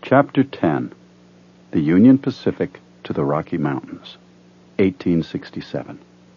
Chapter 10. The Union Pacific to the Rocky Mountains, 1867.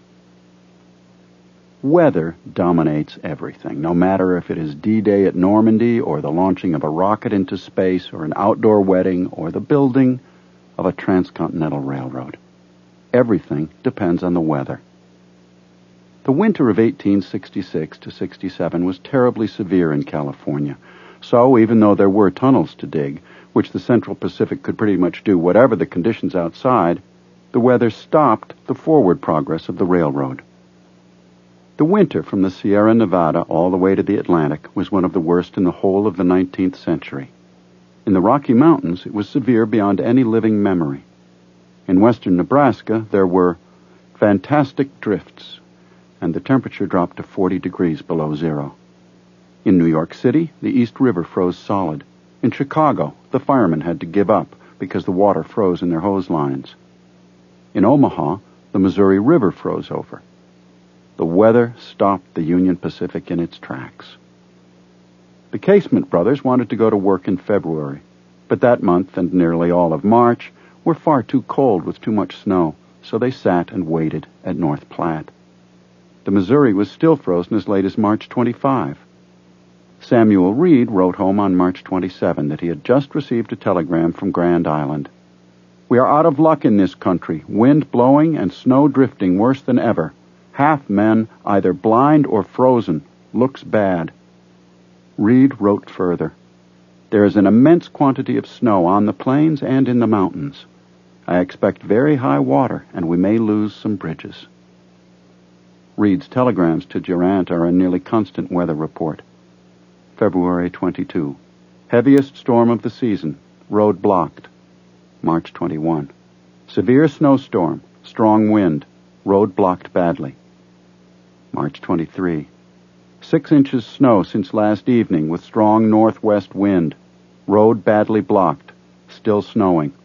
Weather dominates everything, no matter if it is D-Day at Normandy or the launching of a rocket into space or an outdoor wedding or the building of a transcontinental railroad. Everything depends on the weather. The winter of 1866 to 67 was terribly severe in California, so even though there were tunnels to dig, which the Central Pacific could pretty much do whatever the conditions outside, the weather stopped the forward progress of the railroad. The winter from the Sierra Nevada all the way to the Atlantic was one of the worst in the whole of the 19th century. In the Rocky Mountains, it was severe beyond any living memory. In western Nebraska, there were fantastic drifts, and the temperature dropped to 40 degrees below zero. In New York City, the East River froze solid. In Chicago, the firemen had to give up because the water froze in their hose lines. In Omaha, the Missouri River froze over. The weather stopped the Union Pacific in its tracks. The Casement brothers wanted to go to work in February, but that month and nearly all of March were far too cold with too much snow, so they sat and waited at North Platte. The Missouri was still frozen as late as March 25. Samuel Reed wrote home on March 27 that he had just received a telegram from Grand Island. "We are out of luck in this country, wind blowing and snow drifting worse than ever. Half men either blind or frozen. Looks bad." Reed wrote further, "There is an immense quantity of snow on the plains and in the mountains. I expect very high water, and we may lose some bridges." Reed's telegrams to Durant are a nearly constant weather report. February 22. Heaviest storm of the season. Road blocked. March 21. Severe snowstorm. Strong wind. Road blocked badly. March 23. 6 inches snow since last evening with strong northwest wind. Road badly blocked. Still snowing.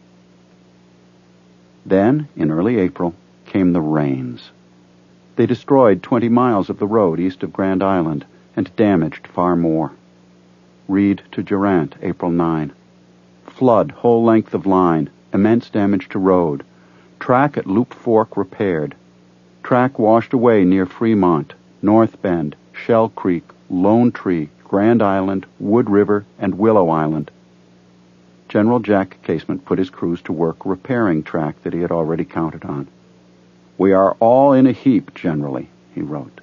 Then, in early April, came the rains. They destroyed 20 miles of the road east of Grand Island and damaged far more. Reed to Durant, April 9. Flood whole length of line. Immense damage to road. Track at Loop Fork repaired. Track washed away near Fremont, North Bend, Shell Creek, Lone Tree, Grand Island, Wood River, and Willow Island. General Jack Casement put his crews to work repairing track that he had already counted on. "We are all in a heap, generally," he wrote.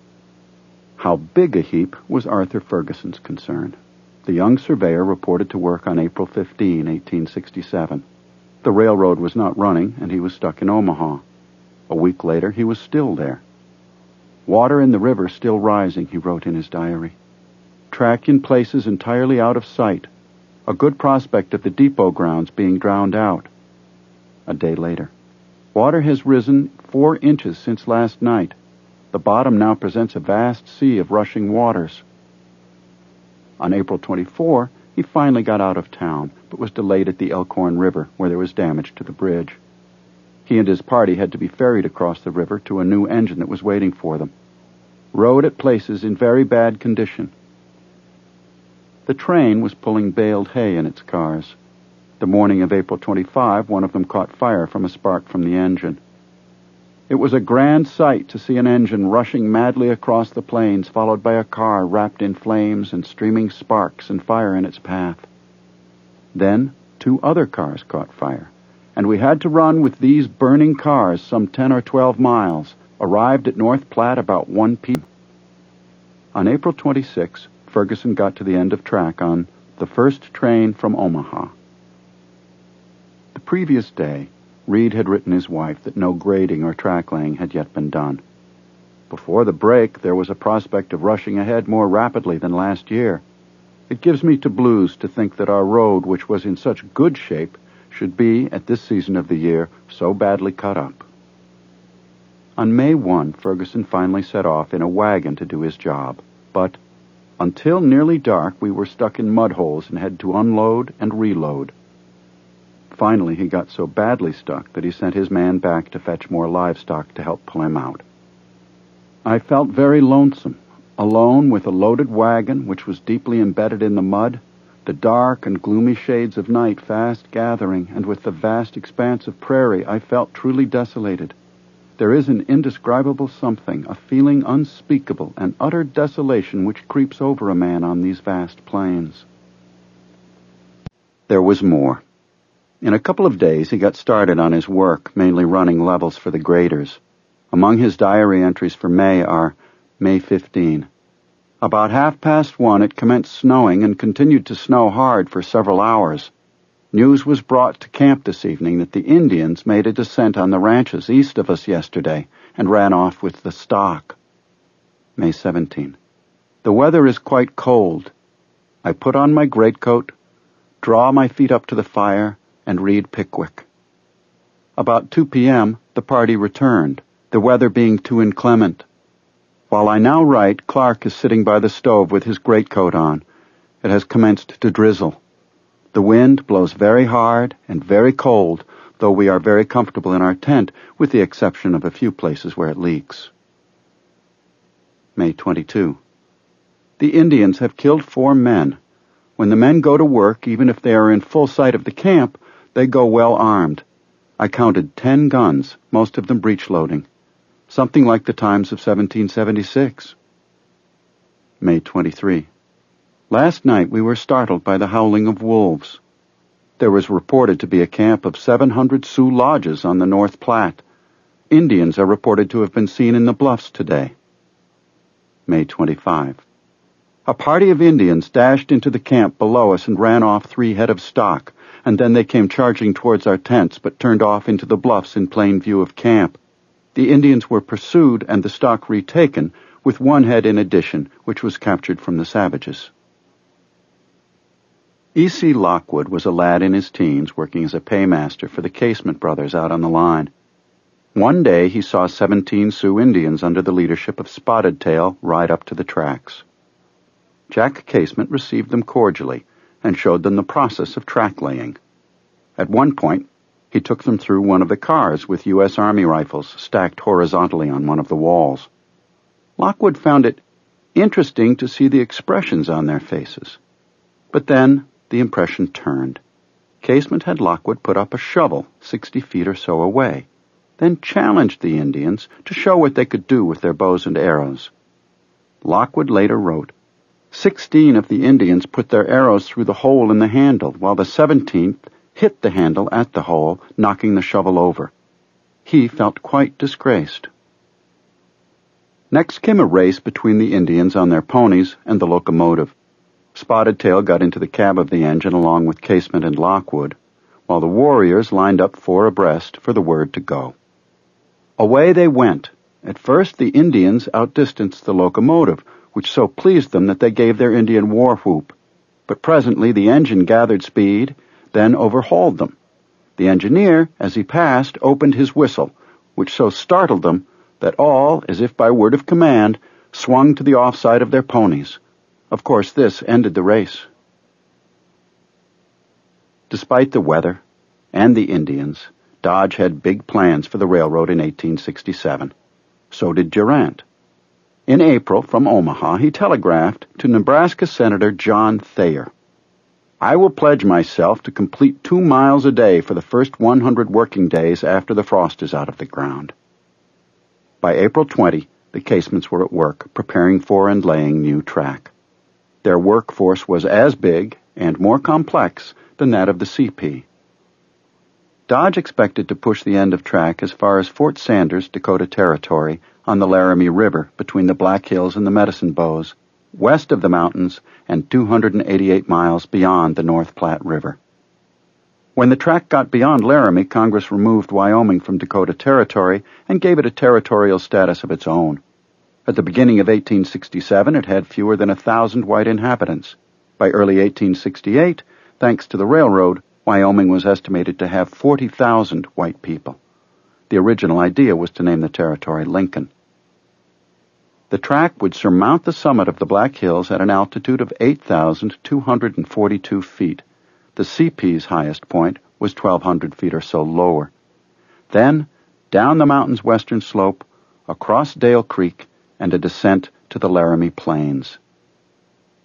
How big a heap was Arthur Ferguson's concern. The young surveyor reported to work on April 15, 1867. The railroad was not running, and he was stuck in Omaha. A week later, he was still there. "Water in the river still rising," he wrote in his diary. "Track in places entirely out of sight. A good prospect of the depot grounds being drowned out." A day later. "Water has risen 4 inches since last night. The bottom now presents a vast sea of rushing waters." On April 24, he finally got out of town, but was delayed at the Elkhorn River, where there was damage to the bridge. He and his party had to be ferried across the river to a new engine that was waiting for them. Road at places in very bad condition. The train was pulling baled hay in its cars. The morning of April 25, one of them caught fire from a spark from the engine. It was a grand sight to see an engine rushing madly across the plains, followed by a car wrapped in flames and streaming sparks and fire in its path. Then 2 other cars caught fire, and we had to run with these burning cars some 10 or 12 miles, arrived at North Platte about 1 p.m. On April 26, Ferguson got to the end of track on the first train from Omaha. The previous day, Reed had written his wife that no grading or track laying had yet been done. "Before the break, there was a prospect of rushing ahead more rapidly than last year. It gives me to blues to think that our road, which was in such good shape, should be, at this season of the year, so badly cut up." On May 1, Ferguson finally set off in a wagon to do his job, but until nearly dark we were stuck in mud holes and had to unload and reload. Finally, he got so badly stuck that he sent his man back to fetch more livestock to help pull him out. I felt very lonesome, alone with a loaded wagon which was deeply embedded in the mud, the dark and gloomy shades of night fast gathering, and with the vast expanse of prairie, I felt truly desolated. There is an indescribable something, a feeling unspeakable, an utter desolation which creeps over a man on these vast plains. There was more. In a couple of days, he got started on his work, mainly running levels for the graders. Among his diary entries for May are May 15. About 1:30 it commenced snowing and continued to snow hard for several hours. News was brought to camp this evening that the Indians made a descent on the ranches east of us yesterday and ran off with the stock. May 17. The weather is quite cold. I put on my greatcoat, draw my feet up to the fire, and read Pickwick. About 2 p.m., the party returned, the weather being too inclement. While I now write, Clark is sitting by the stove with his greatcoat on. It has commenced to drizzle. The wind blows very hard and very cold, though we are very comfortable in our tent, with the exception of a few places where it leaks. May 22. The Indians have killed 4 men. When the men go to work, even if they are in full sight of the camp, they go well armed. I counted 10 guns, most of them breech-loading. Something like the times of 1776. May 23. Last night we were startled by the howling of wolves. There was reported to be a camp of 700 Sioux lodges on the North Platte. Indians are reported to have been seen in the bluffs today. May 25. A party of Indians dashed into the camp below us and ran off 3 head of stock, and then they came charging towards our tents but turned off into the bluffs in plain view of camp. The Indians were pursued and the stock retaken, with 1 head in addition, which was captured from the savages. E.C. Lockwood was a lad in his teens working as a paymaster for the Casement brothers out on the line. One day he saw 17 Sioux Indians under the leadership of Spotted Tail ride up to the tracks. Jack Casement received them cordially and showed them the process of track laying. At one point, he took them through one of the cars with U.S. Army rifles stacked horizontally on one of the walls. Lockwood found it interesting to see the expressions on their faces. But then the impression turned. Casement had Lockwood put up a shovel 60 feet or so away, then challenged the Indians to show what they could do with their bows and arrows. Lockwood later wrote, 16 of the Indians put their arrows through the hole in the handle, while the 17th hit the handle at the hole, knocking the shovel over. He felt quite disgraced. Next came a race between the Indians on their ponies and the locomotive. Spotted Tail got into the cab of the engine along with Casement and Lockwood, while the warriors lined up 4 abreast for the word to go. Away they went. At first the Indians outdistanced the locomotive, which so pleased them that they gave their Indian war whoop. But presently the engine gathered speed, then overhauled them. The engineer, as he passed, opened his whistle, which so startled them that all, as if by word of command, swung to the offside of their ponies. Of course, this ended the race. Despite the weather and the Indians, Dodge had big plans for the railroad in 1867. So did Durant. In April, from Omaha, he telegraphed to Nebraska Senator John Thayer, I will pledge myself to complete 2 miles a day for the first 100 working days after the frost is out of the ground. By April 20, the Casements were at work, preparing for and laying new track. Their workforce was as big and more complex than that of the CP. Dodge expected to push the end of track as far as Fort Sanders, Dakota Territory, on the Laramie River between the Black Hills and the Medicine Bows, west of the mountains and 288 miles beyond the North Platte River. When the track got beyond Laramie, Congress removed Wyoming from Dakota Territory and gave it a territorial status of its own. At the beginning of 1867, it had fewer than 1,000 white inhabitants. By early 1868, thanks to the railroad, Wyoming was estimated to have 40,000 white people. The original idea was to name the territory Lincoln. The track would surmount the summit of the Black Hills at an altitude of 8,242 feet. The CP's highest point was 1,200 feet or so lower. Then, down the mountain's western slope, across Dale Creek, and a descent to the Laramie Plains.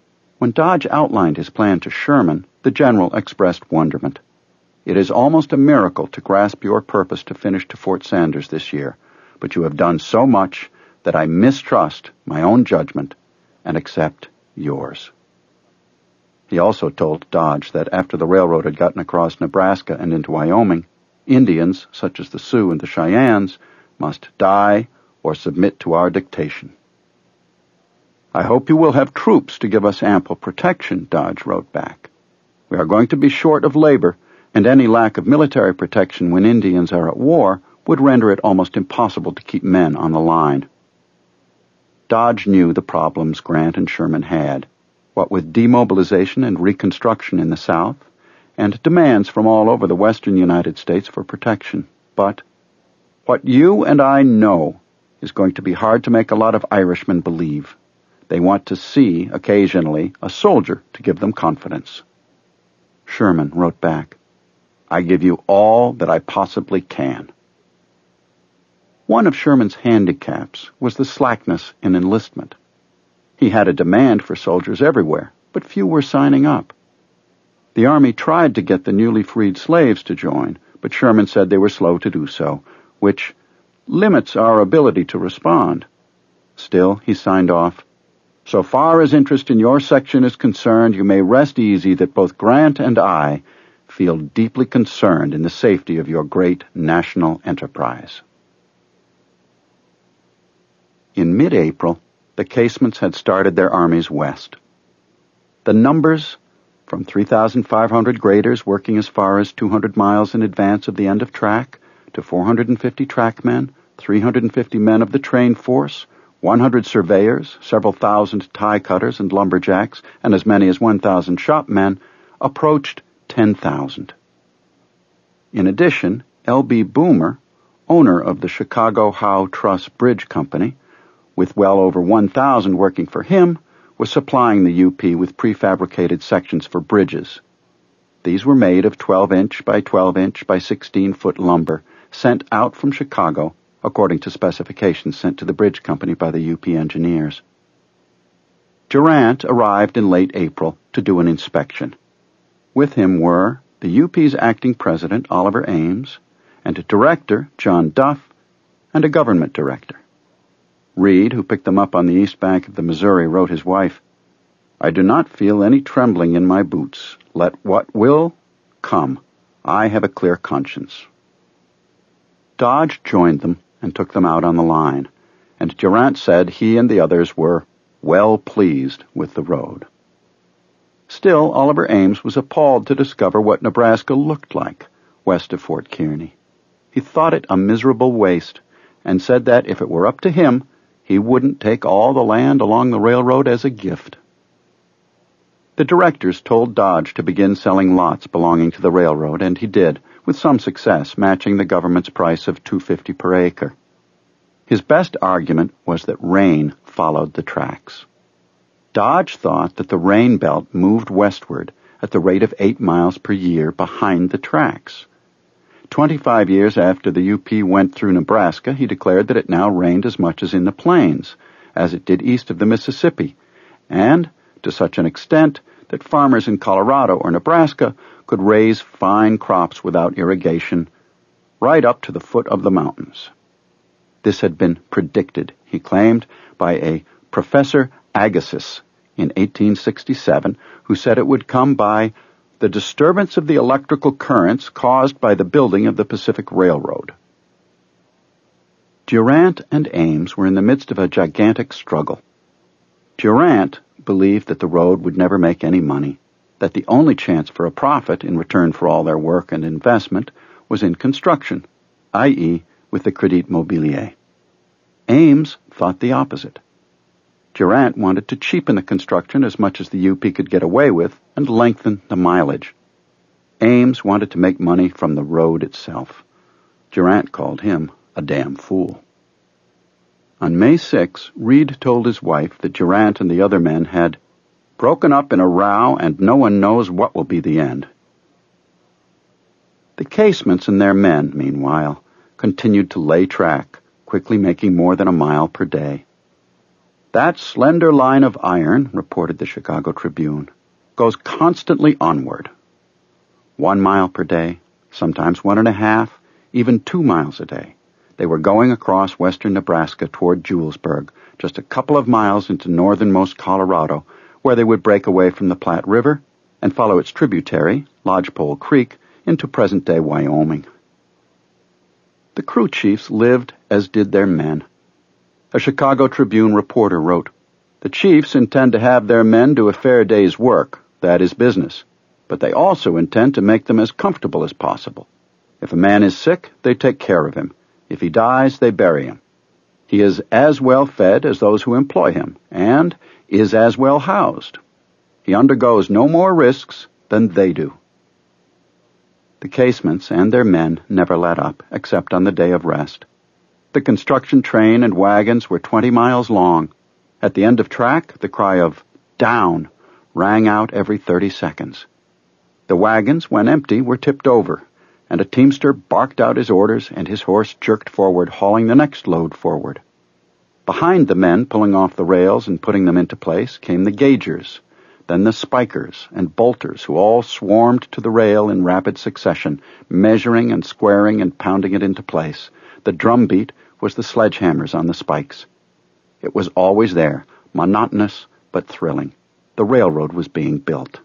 When Dodge outlined his plan to Sherman, the general expressed wonderment. "It is almost a miracle to grasp your purpose to finish to Fort Sanders this year, but you have done so much that I mistrust my own judgment and accept yours." He also told Dodge that after the railroad had gotten across Nebraska and into Wyoming, Indians, such as the Sioux and the Cheyennes, must die or submit to our dictation. "I hope you will have troops to give us ample protection," Dodge wrote back. "We are going to be short of labor, and any lack of military protection when Indians are at war would render it almost impossible to keep men on the line." Dodge knew the problems Grant and Sherman had, what with demobilization and reconstruction in the South, and demands from all over the western United States for protection. But what you and I know is going to be hard to make a lot of Irishmen believe. They want to see, occasionally, a soldier to give them confidence. Sherman wrote back, "I give you all that I possibly can." One of Sherman's handicaps was the slackness in enlistment. He had a demand for soldiers everywhere, but few were signing up. The Army tried to get the newly freed slaves to join, but Sherman said they were slow to do so, which limits our ability to respond. Still, he signed off, "So far as interest in your section is concerned, you may rest easy that both Grant and I feel deeply concerned in the safety of your great national enterprise." In mid-April, the Casements had started their armies west. The numbers, from 3,500 graders working as far as 200 miles in advance of the end of track, to 450 trackmen, 350 men of the train force, 100 surveyors, several thousand tie cutters and lumberjacks, and as many as 1,000 shopmen, approached 10,000. In addition, L.B. Boomer, owner of the Chicago Howe Truss Bridge Company, with well over 1,000 working for him, was supplying the UP with prefabricated sections for bridges. These were made of 12-inch by 12-inch by 16-foot lumber, sent out from Chicago according to specifications sent to the bridge company by the UP engineers. Durant arrived in late April to do an inspection. With him were the UP's acting president, Oliver Ames, and a director, John Duff, and a government director. Reed, who picked them up on the east bank of the Missouri, wrote his wife, "I do not feel any trembling in my boots. Let what will, come. I have a clear conscience." Dodge joined them and took them out on the line, and Durant said he and the others were well pleased with the road. Still, Oliver Ames was appalled to discover what Nebraska looked like west of Fort Kearny. He thought it a miserable waste, and said that if it were up to him, he wouldn't take all the land along the railroad as a gift. The directors told Dodge to begin selling lots belonging to the railroad, and he did, with some success, matching the government's price of $250 per acre. His best argument was that rain followed the tracks. Dodge thought that the rain belt moved westward at the rate of 8 miles per year behind the tracks. 25 years after the UP went through Nebraska, he declared that it now rained as much as in the plains, as it did east of the Mississippi, and to such an extent that farmers in Colorado or Nebraska could raise fine crops without irrigation, right up to the foot of the mountains. This had been predicted, he claimed, by a Professor Agassiz in 1867, who said it would come by the disturbance of the electrical currents caused by the building of the Pacific Railroad. Durant and Ames were in the midst of a gigantic struggle. Durant believed that the road would never make any money, that the only chance for a profit in return for all their work and investment was in construction, i.e., with the Crédit Mobilier. Ames thought the opposite. Durant wanted to cheapen the construction as much as the UP could get away with and lengthen the mileage. Ames wanted to make money from the road itself. Durant called him a damn fool. On May 6, Reed told his wife that Durant and the other men had broken up in a row and no one knows what will be the end. The Casements and their men, meanwhile, continued to lay track, quickly making more than a mile per day. "That slender line of iron," reported the Chicago Tribune, "goes constantly onward. 1 mile per day, sometimes 1.5, even 2 miles a day. They were going across western Nebraska toward Julesburg, just a couple of miles into northernmost Colorado, where they would break away from the Platte River and follow its tributary, Lodgepole Creek, into present-day Wyoming." The crew chiefs lived as did their men. A Chicago Tribune reporter wrote, "The chiefs intend to have their men do a fair day's work, that is business, but they also intend to make them as comfortable as possible. If a man is sick, they take care of him. If he dies, they bury him. He is as well fed as those who employ him, and is as well housed. He undergoes no more risks than they do." The casemates and their men never let up, except on the day of rest. The construction train and wagons were 20 miles long. At the end of track, the cry of "down" rang out every 30 seconds. The wagons, when empty, were tipped over, and a teamster barked out his orders, and his horse jerked forward, hauling the next load forward. Behind the men pulling off the rails and putting them into place came the gaugers, then the spikers and bolters, who all swarmed to the rail in rapid succession, measuring and squaring and pounding it into place. The drumbeat was the sledgehammers on the spikes. It was always there, monotonous but thrilling. The railroad was being built.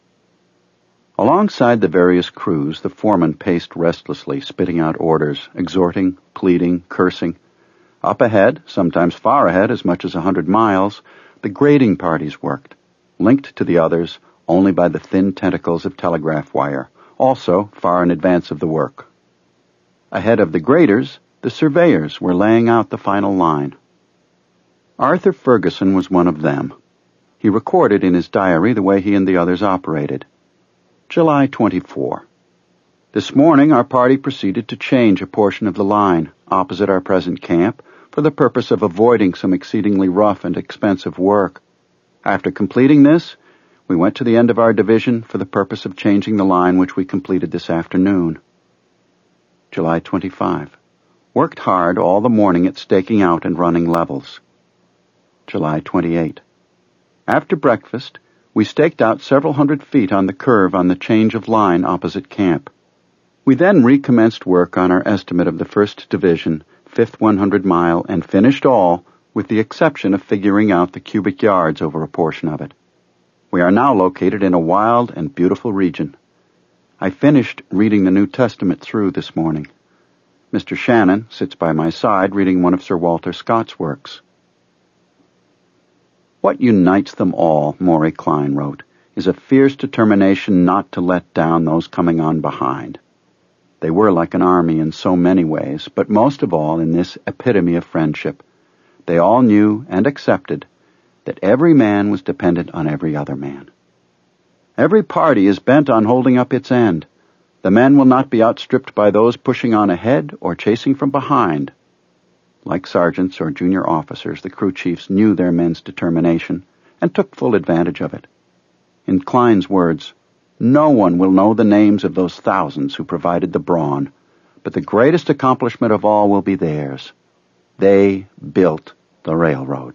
Alongside the various crews, the foreman paced restlessly, spitting out orders, exhorting, pleading, cursing. Up ahead, sometimes far ahead, as much as 100 miles, the grading parties worked, linked to the others only by the thin tentacles of telegraph wire, also far in advance of the work. Ahead of the graders, the surveyors were laying out the final line. Arthur Ferguson was one of them. He recorded in his diary the way he and the others operated. July 24. This morning our party proceeded to change a portion of the line opposite our present camp for the purpose of avoiding some exceedingly rough and expensive work. After completing this, we went to the end of our division for the purpose of changing the line which we completed this afternoon. July 25. Worked hard all the morning at staking out and running levels. July 28. After breakfast, we staked out several hundred feet on the curve on the change of line opposite camp. We then recommenced work on our estimate of the 1st Division, 5th 100 mile, and finished all, with the exception of figuring out the cubic yards over a portion of it. We are now located in a wild and beautiful region. I finished reading the New Testament through this morning. Mr. Shannon sits by my side reading one of Sir Walter Scott's works. "What unites them all," Maury Klein wrote, "is a fierce determination not to let down those coming on behind. They were like an army in so many ways, but most of all in this epitome of friendship. They all knew and accepted that every man was dependent on every other man. Every party is bent on holding up its end. The men will not be outstripped by those pushing on ahead or chasing from behind." Like sergeants or junior officers, the crew chiefs knew their men's determination and took full advantage of it. In Klein's words, "No one will know the names of those thousands who provided the brawn, but the greatest accomplishment of all will be theirs. They built the railroad."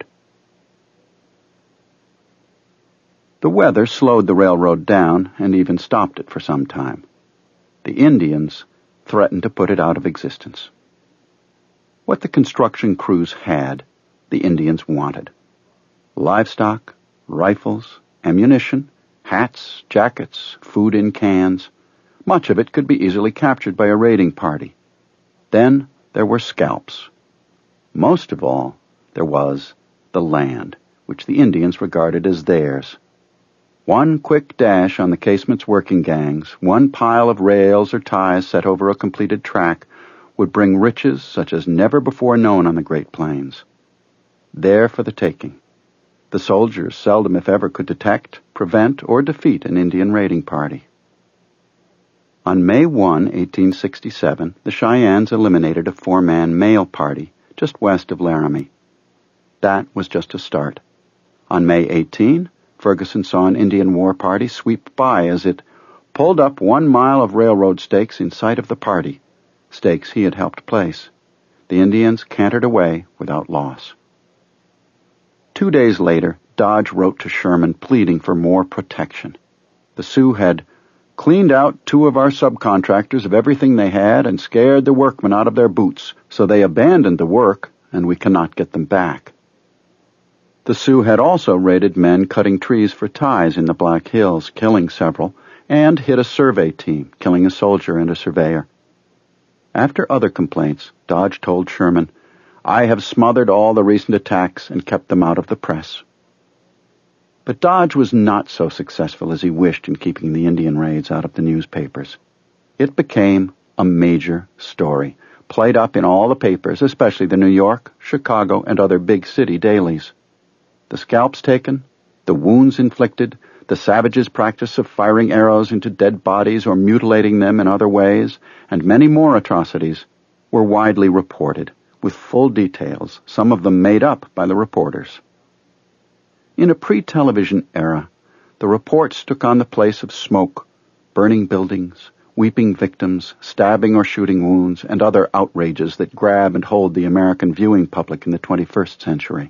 The weather slowed the railroad down and even stopped it for some time. The Indians threatened to put it out of existence. What the construction crews had, the Indians wanted. Livestock, rifles, ammunition, hats, jackets, food in cans. Much of it could be easily captured by a raiding party. Then there were scalps. Most of all, there was the land, which the Indians regarded as theirs. One quick dash on the casemate's working gangs, one pile of rails or ties set over a completed track, would bring riches such as never before known on the Great Plains. There for the taking. The soldiers seldom, if ever, could detect, prevent, or defeat an Indian raiding party. On May 1, 1867, the Cheyennes eliminated a 4-man mail party just west of Laramie. That was just a start. On May 18, Ferguson saw an Indian war party sweep by as it pulled up 1 mile of railroad stakes in sight of the party, stakes he had helped place. The Indians cantered away without loss. 2 days later, Dodge wrote to Sherman pleading for more protection. The Sioux had cleaned out 2 of our subcontractors of everything they had and scared the workmen out of their boots, so they abandoned the work, and we cannot get them back. The Sioux had also raided men cutting trees for ties in the Black Hills, killing several, and hit a survey team, killing a soldier and a surveyor. After other complaints, Dodge told Sherman, "I have smothered all the recent attacks and kept them out of the press." But Dodge was not so successful as he wished in keeping the Indian raids out of the newspapers. It became a major story, played up in all the papers, especially the New York, Chicago, and other big city dailies. The scalps taken, the wounds inflicted, the savages' practice of firing arrows into dead bodies or mutilating them in other ways, and many more atrocities, were widely reported, with full details, some of them made up by the reporters. In a pre-television era, the reports took on the place of smoke, burning buildings, weeping victims, stabbing or shooting wounds, and other outrages that grab and hold the American viewing public in the 21st century.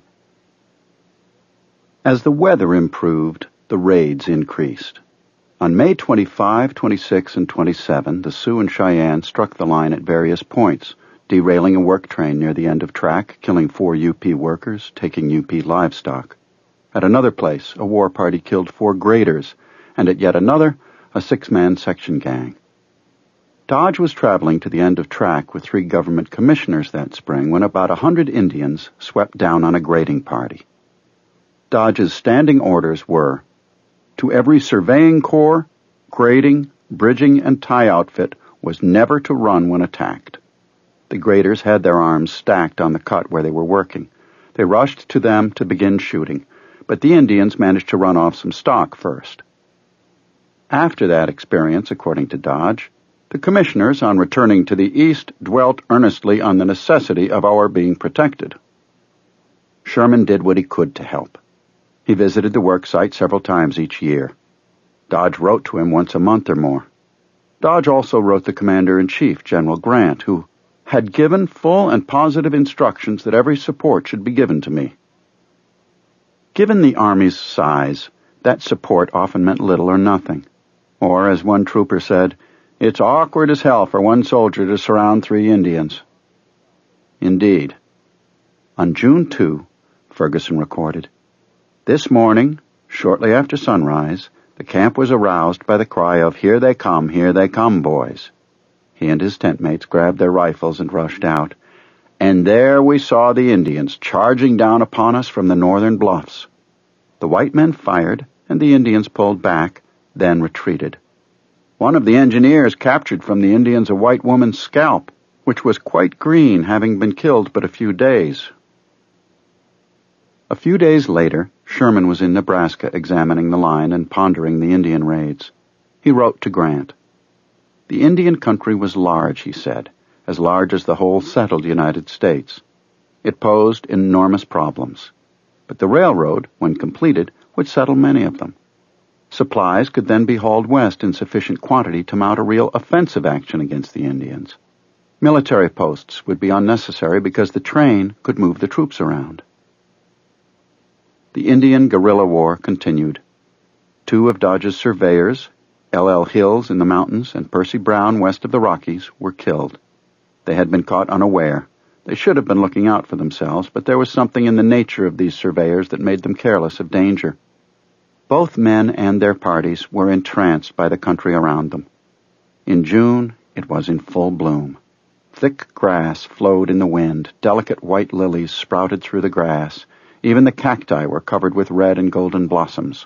As the weather improved, the raids increased. On May 25, 26, and 27, the Sioux and Cheyenne struck the line at various points, derailing a work train near the end of track, killing 4 UP workers, taking UP livestock. At another place, a war party killed 4 graders, and at yet another, a 6-man section gang. Dodge was traveling to the end of track with 3 government commissioners that spring when about 100 Indians swept down on a grading party. Dodge's standing orders were, to every surveying corps, grading, bridging, and tie outfit was never to run when attacked. The graders had their arms stacked on the cut where they were working. They rushed to them to begin shooting, but the Indians managed to run off some stock first. After that experience, according to Dodge, the commissioners, on returning to the east, dwelt earnestly on the necessity of our being protected. Sherman did what he could to help. He visited the work site several times each year. Dodge wrote to him once a month or more. Dodge also wrote the Commander-in-Chief, General Grant, who had given full and positive instructions that every support should be given to me. Given the Army's size, that support often meant little or nothing. Or, as one trooper said, "It's awkward as hell for one soldier to surround 3 Indians." Indeed. On June 2, Ferguson recorded, "This morning, shortly after sunrise, the camp was aroused by the cry of 'Here they come, boys.' He and his tent mates grabbed their rifles and rushed out, and there we saw the Indians charging down upon us from the northern bluffs. The white men fired, and the Indians pulled back, then retreated. One of the engineers captured from the Indians a white woman's scalp, which was quite green, having been killed but a few days." A few days later, Sherman was in Nebraska examining the line and pondering the Indian raids. He wrote to Grant. The Indian country was large, he said, as large as the whole settled United States. It posed enormous problems. But the railroad, when completed, would settle many of them. Supplies could then be hauled west in sufficient quantity to mount a real offensive action against the Indians. Military posts would be unnecessary because the train could move the troops around. The Indian guerrilla war continued. 2 of Dodge's surveyors, L.L. Hills in the mountains and Percy Brown west of the Rockies, were killed. They had been caught unaware. They should have been looking out for themselves, but there was something in the nature of these surveyors that made them careless of danger. Both men and their parties were entranced by the country around them. In June, it was in full bloom. Thick grass flowed in the wind, delicate white lilies sprouted through the grass, even the cacti were covered with red and golden blossoms.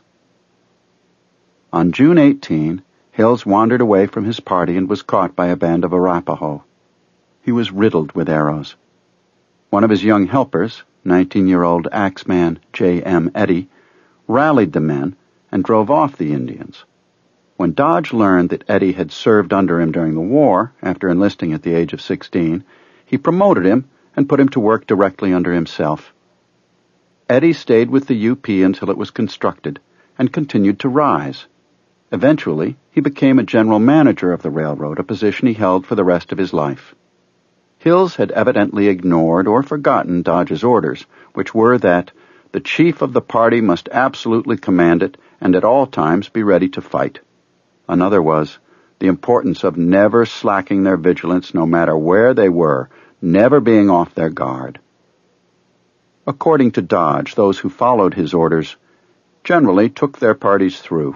On June 18, Hills wandered away from his party and was caught by a band of Arapaho. He was riddled with arrows. One of his young helpers, 19-year-old axeman J.M. Eddy, rallied the men and drove off the Indians. When Dodge learned that Eddy had served under him during the war, after enlisting at the age of 16, he promoted him and put him to work directly under himself. Eddy stayed with the UP until it was constructed and continued to rise. Eventually, he became a general manager of the railroad, a position he held for the rest of his life. Hills had evidently ignored or forgotten Dodge's orders, which were that The chief of the party must absolutely command it and at all times be ready to fight. Another was the importance of never slacking their vigilance no matter where they were, never being off their guard. According to Dodge, those who followed his orders generally took their parties through.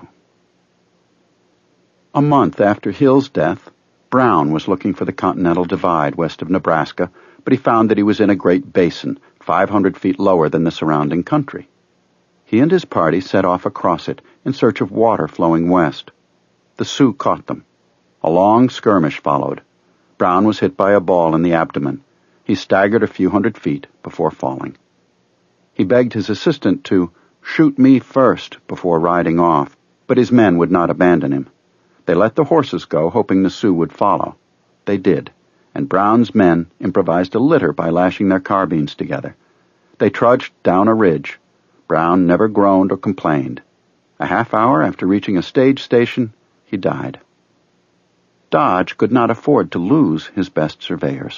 A month after Hill's death, Brown was looking for the Continental Divide west of Nebraska, but he found that he was in a great basin, 500 feet lower than the surrounding country. He and his party set off across it in search of water flowing west. The Sioux caught them. A long skirmish followed. Brown was hit by a ball in the abdomen. He staggered a few hundred feet before falling. He begged his assistant to shoot me first before riding off, but his men would not abandon him. They let the horses go, hoping the Sioux would follow. They did, and Brown's men improvised a litter by lashing their carbines together. They trudged down a ridge. Brown never groaned or complained. A half hour after reaching a stage station, he died. Dodge could not afford to lose his best surveyors.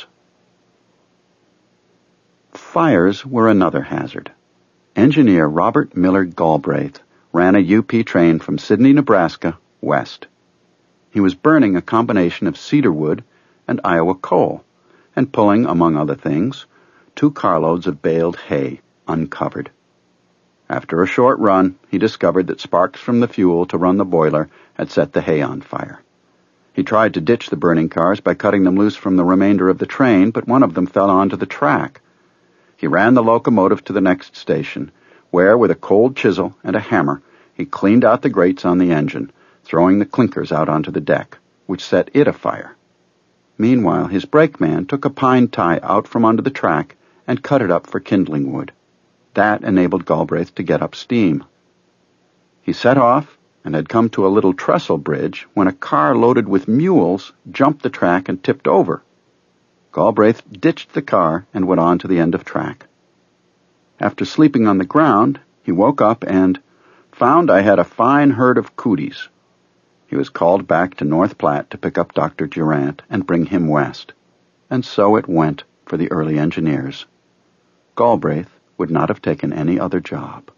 Fires were another hazard. Engineer Robert Millard Galbraith ran a UP train from Sidney, Nebraska, west. He was burning a combination of cedar wood and Iowa coal, and pulling, among other things, 2 carloads of baled hay, uncovered. After a short run, he discovered that sparks from the fuel to run the boiler had set the hay on fire. He tried to ditch the burning cars by cutting them loose from the remainder of the train, but one of them fell onto the track. He ran the locomotive to the next station, where, with a cold chisel and a hammer, he cleaned out the grates on the engine, throwing the clinkers out onto the deck, which set it afire. Meanwhile, his brakeman took a pine tie out from under the track and cut it up for kindling wood. That enabled Galbraith to get up steam. He set off and had come to a little trestle bridge when a car loaded with mules jumped the track and tipped over. Galbraith ditched the car and went on to the end of track. After sleeping on the ground, he woke up and found I had a fine herd of cooties. He was called back to North Platte to pick up Dr. Durant and bring him west. And so it went for the early engineers. Galbraith would not have taken any other job.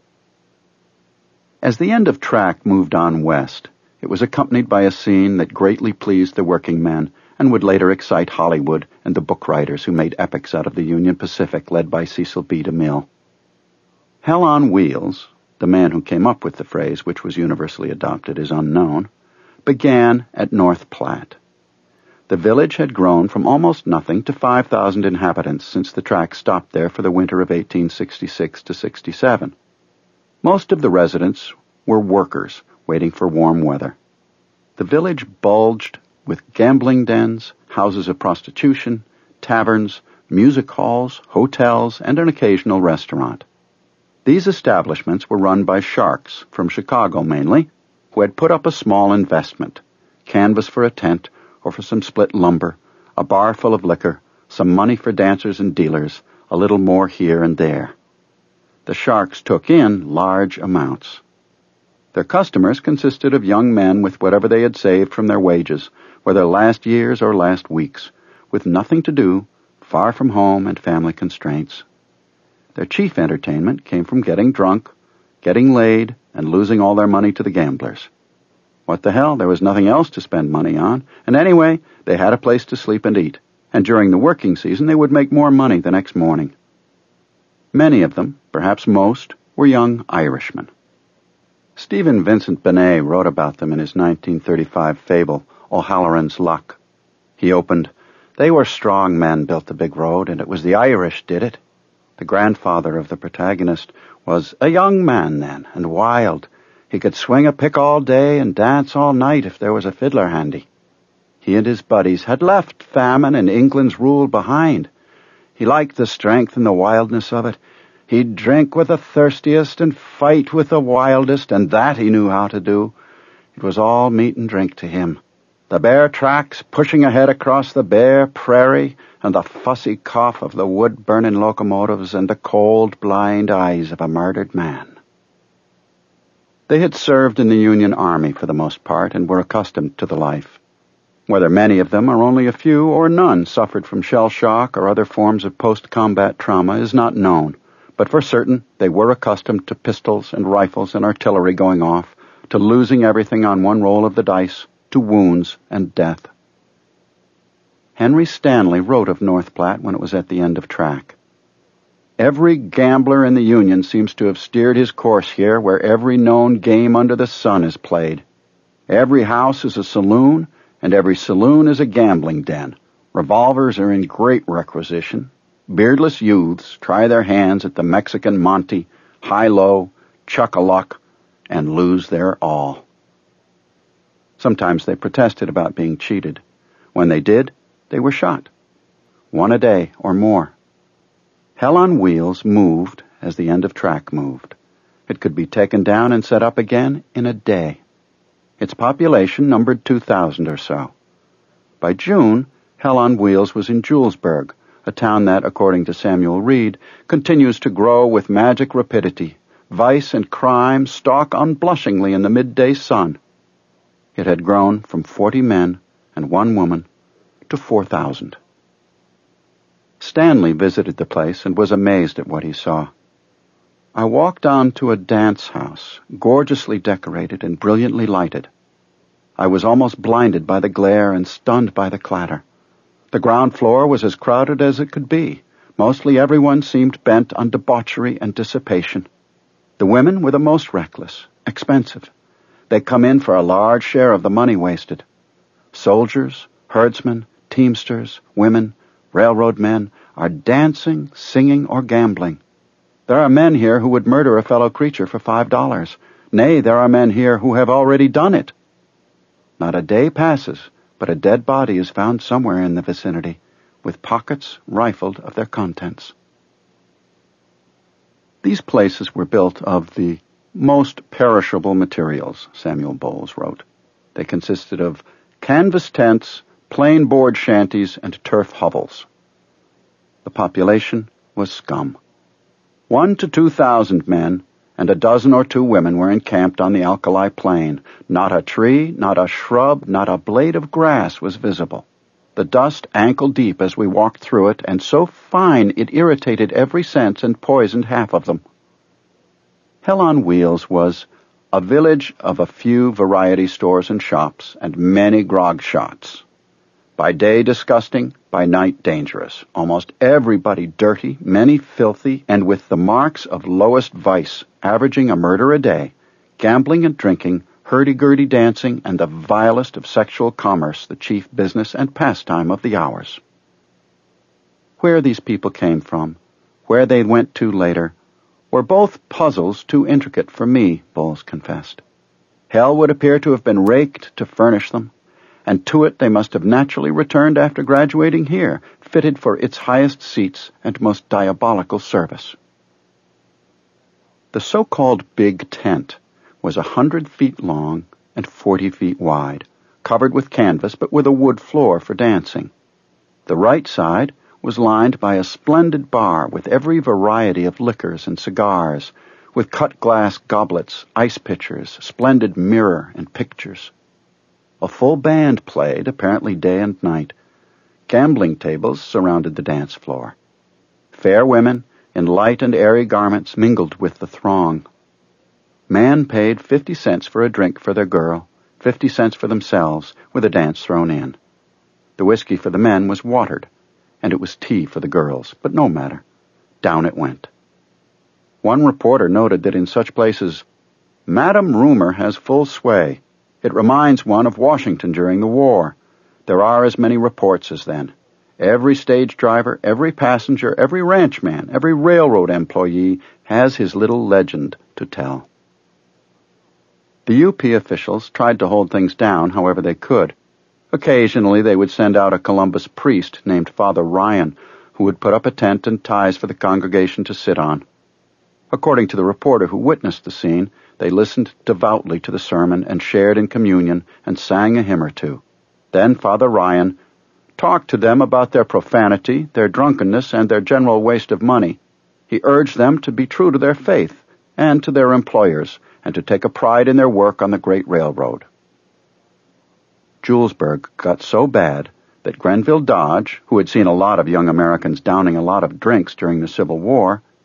As the end of track moved on west, it was accompanied by a scene that greatly pleased the working men and would later excite Hollywood and the book writers who made epics out of the Union Pacific led by Cecil B. DeMille. Hell on Wheels, the man who came up with the phrase, which was universally adopted, is unknown, began at North Platte. The village had grown from almost nothing to 5,000 inhabitants since the track stopped there for the winter of 1866 to 67. Most of the residents were workers waiting for warm weather. The village bulged with gambling dens, houses of prostitution, taverns, music halls, hotels, and an occasional restaurant. These establishments were run by sharks, from Chicago mainly, who had put up a small investment, canvas for a tent or for some split lumber, a bar full of liquor, some money for dancers and dealers, a little more here and there. The sharks took in large amounts. Their customers consisted of young men with whatever they had saved from their wages, whether last year's or last week's, with nothing to do, far from home and family constraints. Their chief entertainment came from getting drunk, getting laid, and losing all their money to the gamblers. What the hell, there was nothing else to spend money on, and anyway, they had a place to sleep and eat, and during the working season they would make more money the next morning. Many of them, perhaps most, were young Irishmen. Stephen Vincent Benet wrote about them in his 1935 fable, O'Halloran's Luck. He opened, "They were strong men built the big road, and it was the Irish did it." The grandfather of the protagonist was a young man then, and wild. He could swing a pick all day and dance all night if there was a fiddler handy. He and his buddies had left famine and England's rule behind. He liked the strength and the wildness of it. He'd drink with the thirstiest and fight with the wildest, and that he knew how to do. It was all meat and drink to him. The bare tracks pushing ahead across the bare prairie, and the fussy cough of the wood-burning locomotives, and the cold, blind eyes of a murdered man. They had served in the Union Army for the most part, and were accustomed to the life. Whether many of them, or only a few, or none, suffered from shell shock or other forms of post-combat trauma is not known, But for certain, they were accustomed to pistols and rifles and artillery going off, to losing everything on one roll of the dice, to wounds and death. Henry Stanley wrote of North Platte when it was at the end of track. Every gambler in the Union seems to have steered his course here, where every known game under the sun is played. Every house is a saloon, and every saloon is a gambling den. Revolvers are in great requisition. Beardless youths try their hands at the Mexican Monte, high-low, chuck-a-luck, and lose their all. Sometimes they protested about being cheated. When they did, they were shot. One a day or more. Hell on Wheels moved as the end of track moved. It could be taken down and set up again in a day. Its population numbered 2,000 or so. By June, Hell on Wheels was in Julesburg, a town that, according to Samuel Reed, continues to grow with magic rapidity. Vice and crime stalk unblushingly in the midday sun. It had grown from 40 men and 1 woman to 4,000. Stanley visited the place and was amazed at what he saw. I walked on to a dance house, gorgeously decorated and brilliantly lighted. I was almost blinded by the glare and stunned by the clatter. The ground floor was as crowded as it could be. Mostly everyone seemed bent on debauchery and dissipation. The women were the most reckless, expensive. They come in for a large share of the money wasted. Soldiers, herdsmen, teamsters, women, railroad men are dancing, singing, or gambling. There are men here who would murder a fellow creature for $5. Nay, there are men here who have already done it. Not a day passes but a dead body is found somewhere in the vicinity, with pockets rifled of their contents. These places were built of the most perishable materials, Samuel Bowles wrote. They consisted of canvas tents, plain board shanties, and turf hovels. The population was scum. 1 to 2,000 men and a dozen or two women were encamped on the alkali plain. Not a tree, not a shrub, not a blade of grass was visible. The dust ankle-deep as we walked through it, and so fine it irritated every sense and poisoned half of them. Hell on Wheels was a village of a few variety stores and shops, and many grog shots. By day disgusting, by night dangerous. Almost everybody dirty, many filthy, and with the marks of lowest vice, averaging a murder a day, gambling and drinking, hurdy-gurdy dancing, and the vilest of sexual commerce, the chief business and pastime of the hours. Where these people came from, where they went to later, were both puzzles too intricate for me, Bowles confessed. Hell would appear to have been raked to furnish them, and to it they must have naturally returned after graduating here, fitted for its highest seats and most diabolical service. The so-called big tent was 100 feet long and 40 feet wide, covered with canvas but with a wood floor for dancing. The right side was lined by a splendid bar with every variety of liquors and cigars, with cut-glass goblets, ice pitchers, splendid mirror and pictures. A full band played, apparently day and night. Gambling tables surrounded the dance floor. Fair women in light and airy garments mingled with the throng. Man paid 50 cents for a drink for their girl, 50 cents for themselves, with a dance thrown in. The whiskey for the men was watered, and it was tea for the girls, but no matter. Down it went. One reporter noted that in such places, Madam Rumor has full sway. It reminds one of Washington during the war. There are as many reports as then. Every stage driver, every passenger, every ranchman, every railroad employee has his little legend to tell. The UP officials tried to hold things down however they could. Occasionally they would send out a Columbus priest named Father Ryan, who would put up a tent and ties for the congregation to sit on. According to the reporter who witnessed the scene, they listened devoutly to the sermon and shared in communion and sang a hymn or two. Then Father Ryan talked to them about their profanity, their drunkenness, and their general waste of money. He urged them to be true to their faith and to their employers, and to take a pride in their work on the great railroad. Julesburg got so bad that Grenville Dodge, who had seen a lot of young Americans downing a lot of drinks during the Civil War,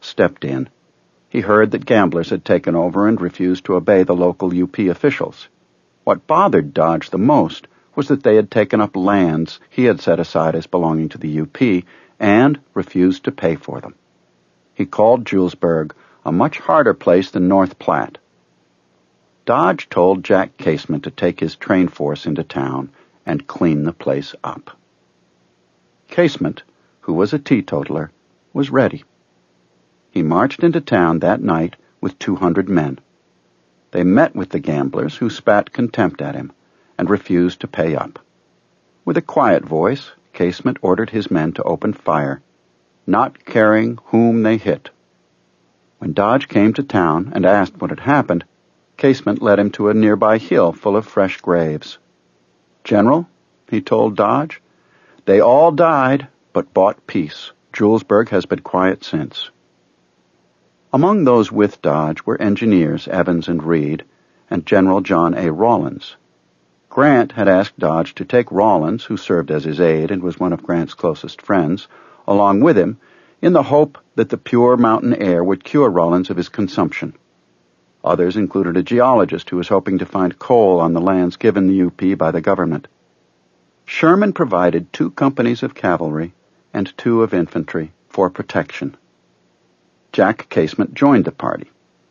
stepped in. He heard that gamblers had taken over and refused to obey the local UP officials. What bothered Dodge the most was that they had taken up lands he had set aside as belonging to the UP and refused to pay for them. He called Julesburg a much harder place than North Platte. Dodge told Jack Casement to take his train force into town and clean the place up. Casement, who was a teetotaler, was ready. He marched into town that night with 200 men. They met with the gamblers, who spat contempt at him and refused to pay up. With a quiet voice, Casement ordered his men to open fire, not caring whom they hit. When Dodge came to town and asked what had happened, Casement led him to a nearby hill full of fresh graves. "General," he told Dodge, "they all died, but bought peace. Julesburg has been quiet since." Among those with Dodge were engineers Evans and Reed and General John A. Rawlins. Grant had asked Dodge to take Rawlins, who served as his aide and was one of Grant's closest friends, along with him in the hope that the pure mountain air would cure Rawlins of his consumption. Others included a geologist who was hoping to find coal on the lands given the UP by the government. Sherman provided 2 companies of cavalry and 2 of infantry for protection. Jack Casement joined the party.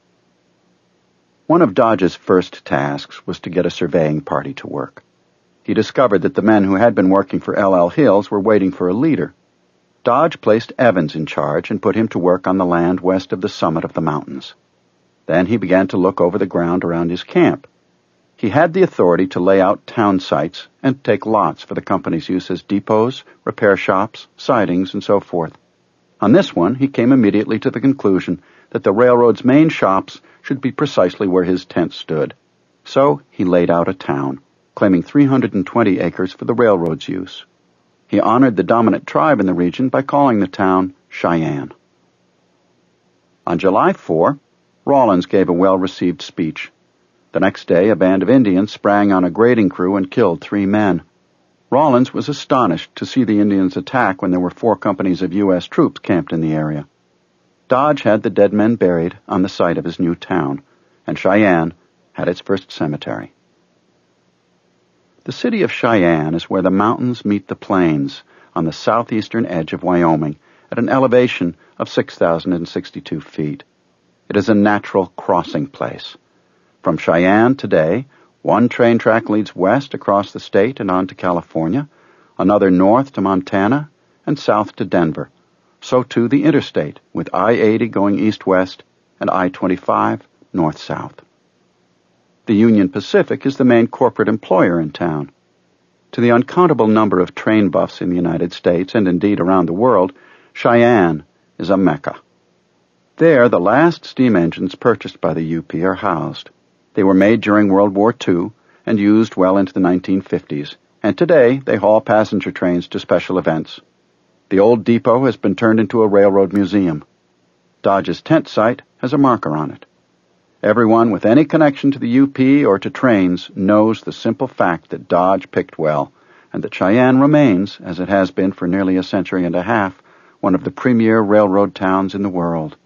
One of Dodge's first tasks was to get a surveying party to work. He discovered that the men who had been working for L.L. Hills were waiting for a leader. Dodge placed Evans in charge and put him to work on the land west of the summit of the mountains. Then he began to look over the ground around his camp. He had the authority to lay out town sites and take lots for the company's use as depots, repair shops, sidings, and so forth. On this one, he came immediately to the conclusion that the railroad's main shops should be precisely where his tent stood. So he laid out a town, claiming 320 acres for the railroad's use. He honored the dominant tribe in the region by calling the town Cheyenne. On July 4, Rawlins gave a well-received speech. The next day, a band of Indians sprang on a grading crew and killed 3 men. Rawlins was astonished to see the Indians attack when there were 4 companies of U.S. troops camped in the area. Dodge had the dead men buried on the site of his new town, and Cheyenne had its first cemetery. The city of Cheyenne is where the mountains meet the plains on the southeastern edge of Wyoming at an elevation of 6,062 feet. It is a natural crossing place. From Cheyenne today, one train track leads west across the state and on to California, another north to Montana, and south to Denver. So too the interstate, with I-80 going east-west and I-25 north-south. The Union Pacific is the main corporate employer in town. To the uncountable number of train buffs in the United States, and indeed around the world, Cheyenne is a mecca. There, the last steam engines purchased by the UP are housed. They were made during World War II and used well into the 1950s, and today they haul passenger trains to special events. The old depot has been turned into a railroad museum. Dodge's tent site has a marker on it. Everyone with any connection to the UP or to trains knows the simple fact that Dodge picked well, and that Cheyenne remains, as it has been for nearly a century and a half, one of the premier railroad towns in the world.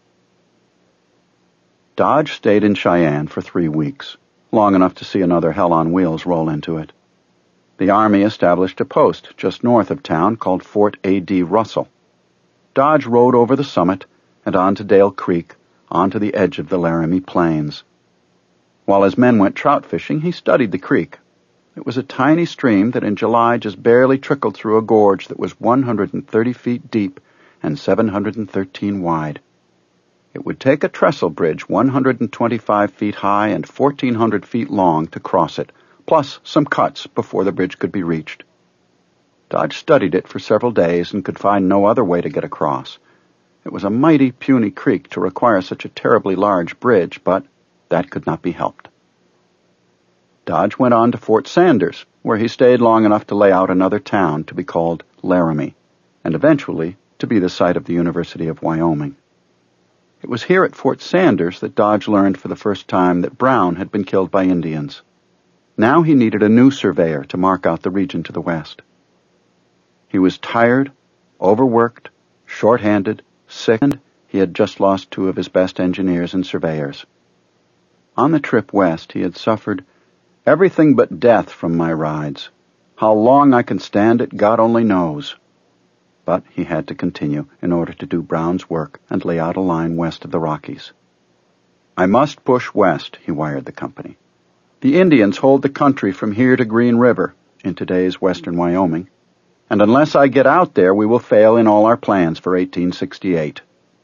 Dodge stayed in Cheyenne for 3 weeks, long enough to see another hell on wheels roll into it. The Army established a post just north of town called Fort A.D. Russell. Dodge rode over the summit and on to Dale Creek, onto the edge of the Laramie Plains. While his men went trout fishing, he studied the creek. It was a tiny stream that in July just barely trickled through a gorge that was 130 feet deep and 713 wide. It would take a trestle bridge 125 feet high and 1,400 feet long to cross it, plus some cuts before the bridge could be reached. Dodge studied it for several days and could find no other way to get across. It was a mighty puny creek to require such a terribly large bridge, but that could not be helped. Dodge went on to Fort Sanders, where he stayed long enough to lay out another town to be called Laramie, and eventually to be the site of the University of Wyoming. It was here at Fort Sanders that Dodge learned for the first time that Brown had been killed by Indians. Now he needed a new surveyor to mark out the region to the west. He was tired, overworked, short-handed, sick, and he had just lost 2 of his best engineers and surveyors. On the trip west, he had suffered everything but death from my rides. How long I can stand it, God only knows. But he had to continue in order to do Brown's work and lay out a line west of the Rockies. I must push west, he wired the company. The Indians hold the country from here to Green River, in today's western Wyoming, and unless I get out there, we will fail in all our plans for 1868.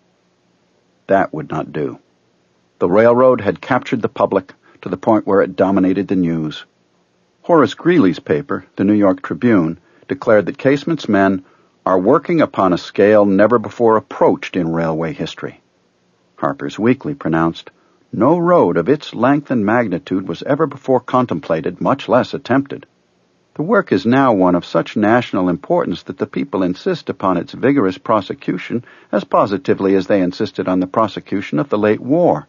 That would not do. The railroad had captured the public to the point where it dominated the news. Horace Greeley's paper, the New York Tribune, declared that Casement's men are working upon a scale never before approached in railway history. Harper's Weekly pronounced, no road of its length and magnitude was ever before contemplated, much less attempted. The work is now one of such national importance that the people insist upon its vigorous prosecution as positively as they insisted on the prosecution of the late war.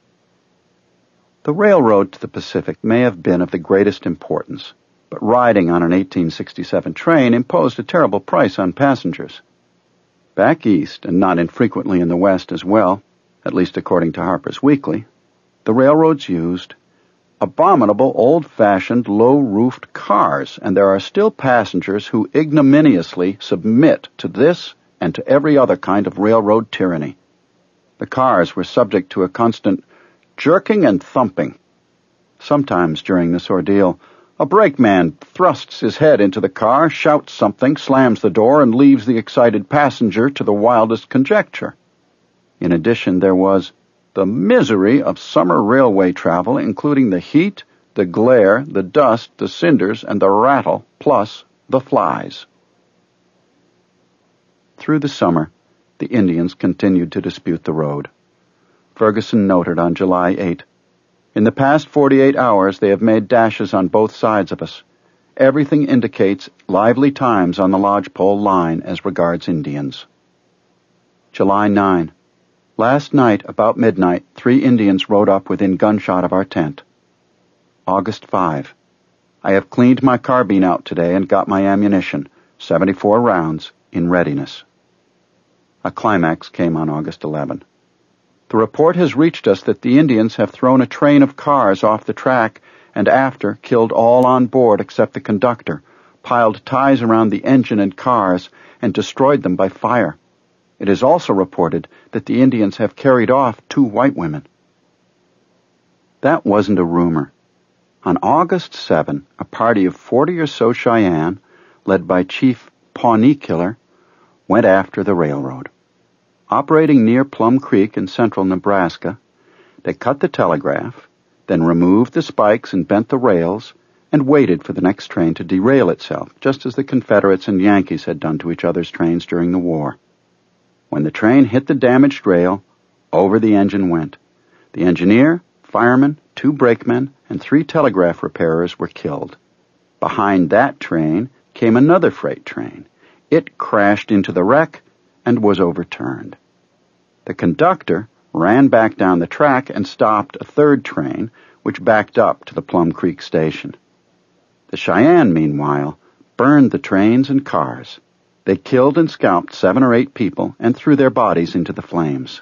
The railroad to the Pacific may have been of the greatest importance, but riding on an 1867 train imposed a terrible price on passengers. Back east, and not infrequently in the West as well, at least according to Harper's Weekly, the railroads used abominable old-fashioned low-roofed cars, and there are still passengers who ignominiously submit to this and to every other kind of railroad tyranny. The cars were subject to a constant jerking and thumping. Sometimes during this ordeal, a brakeman thrusts his head into the car, shouts something, slams the door, and leaves the excited passenger to the wildest conjecture. In addition, there was the misery of summer railway travel, including the heat, the glare, the dust, the cinders, and the rattle, plus the flies. Through the summer, the Indians continued to dispute the road. Ferguson noted on July 8, in the past 48 hours they have made dashes on both sides of us. Everything indicates lively times on the lodgepole line as regards Indians. July 9. Last night, about midnight, 3 Indians rode up within gunshot of our tent. August 5. I have cleaned my carbine out today and got my ammunition, 74 rounds, in readiness. A climax came on August 11. The report has reached us that the Indians have thrown a train of cars off the track and after killed all on board except the conductor, piled ties around the engine and cars, and destroyed them by fire. It is also reported that the Indians have carried off 2 white women. That wasn't a rumor. On August 7, a party of 40 or so Cheyenne, led by Chief Pawnee Killer, went after the railroad. Operating near Plum Creek in central Nebraska, they cut the telegraph, then removed the spikes and bent the rails, and waited for the next train to derail itself, just as the Confederates and Yankees had done to each other's trains during the war. When the train hit the damaged rail, over the engine went. The engineer, fireman, 2 brakemen, and 3 telegraph repairers were killed. Behind that train came another freight train. It crashed into the wreck and was overturned. The conductor ran back down the track and stopped a 3rd train, which backed up to the Plum Creek station. The Cheyenne, meanwhile, burned the trains and cars. They killed and scalped 7 or 8 people and threw their bodies into the flames.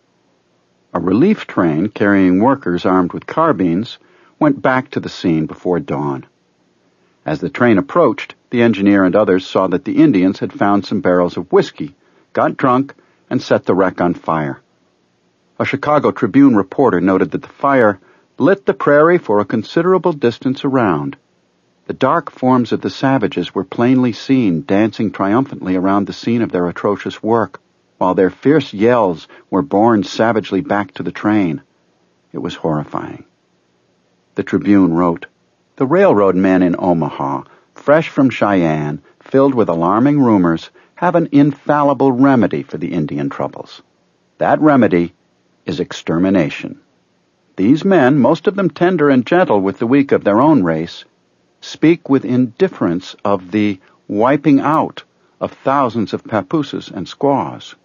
A relief train carrying workers armed with carbines went back to the scene before dawn. As the train approached, the engineer and others saw that the Indians had found some barrels of whiskey, got drunk, and set the wreck on fire. A Chicago Tribune reporter noted that the fire lit the prairie for a considerable distance around. The dark forms of the savages were plainly seen dancing triumphantly around the scene of their atrocious work, while their fierce yells were borne savagely back to the train. It was horrifying. The Tribune wrote, the railroad men in Omaha, fresh from Cheyenne, filled with alarming rumors, have an infallible remedy for the Indian troubles. That remedy is extermination. These men, most of them tender and gentle with the weak of their own race, speak with indifference of the wiping out of thousands of papooses and squaws.